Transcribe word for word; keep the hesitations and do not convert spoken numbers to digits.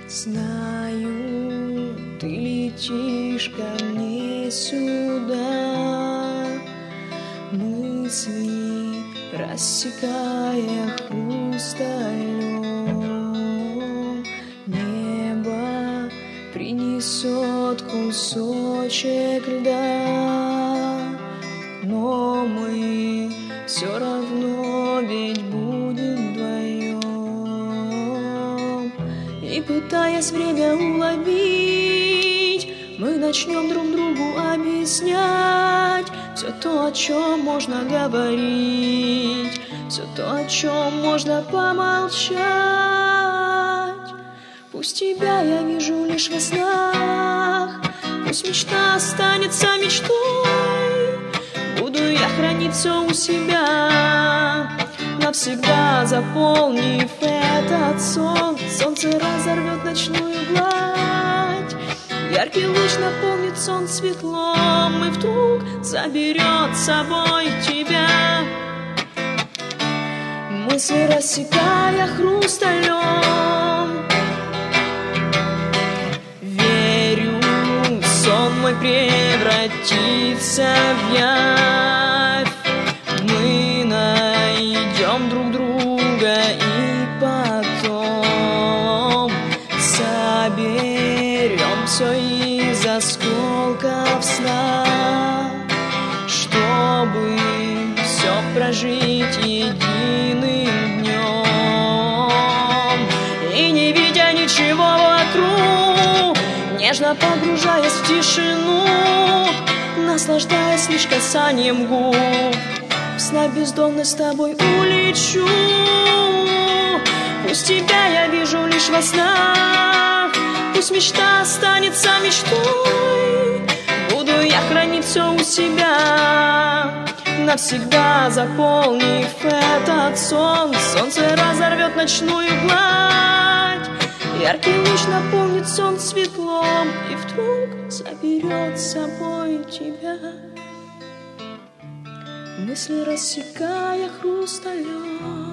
Знаю, ты летишь ко мне сюда, мысли рассекая хрусталем. Небо принесет кусочек льда, но мы все равно ведь будем вдвоем. И пытаясь время уловить, мы начнем друг другу объяснять все то, о чем можно говорить, все то, о чем можно помолчать. Пусть тебя я вижу лишь во снах, пусть мечта останется мечтой. Буду я хранить все у себя, навсегда заполнив этот сон. Солнце разорвет ночную гладь, яркий луч наполнит сон светлом, и вдруг заберет с собой тебя. Мысли рассекая хрусталем, верю, сон мой превратится в явь. Мы найдем друг друга и потом соберем все из осколков сна, чтобы все прожить единым днем. И не видя ничего вокруг, нежно погружаясь в тишину, наслаждаясь лишь касанием губ, в сна бездомной с тобой улечу. Пусть тебя я вижу лишь во снах, пусть мечта останется мечтой. Буду я хранить все у себя, навсегда заполнив этот сон. Солнце разорвет ночную гладь, яркий луч наполнит сон светлом, и вдруг заберет с собой тебя. Мысли рассекая хрусталем.